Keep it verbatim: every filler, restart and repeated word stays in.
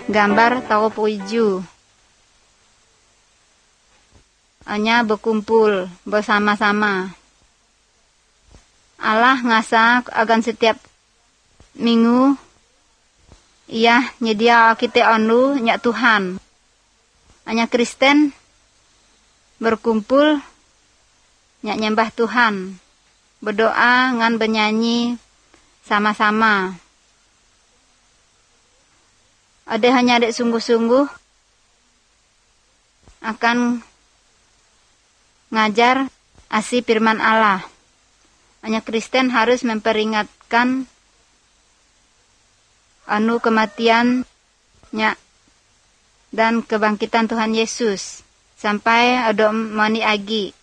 gambar tau puiju. Hanya berkumpul bersama-sama. Allah ngasa akan setiap minggu ia nyedia kita anu nyak Tuhan. Hanya Kristen berkumpul nyak nyembah Tuhan, berdoa ngan bernyanyi sama-sama. Ada hanya dek sungguh-sungguh akan ngajar asi firman Allah. Hanya Kristen harus memperingatkan anu kematiannya dan kebangkitan Tuhan Yesus sampai ada mani agi.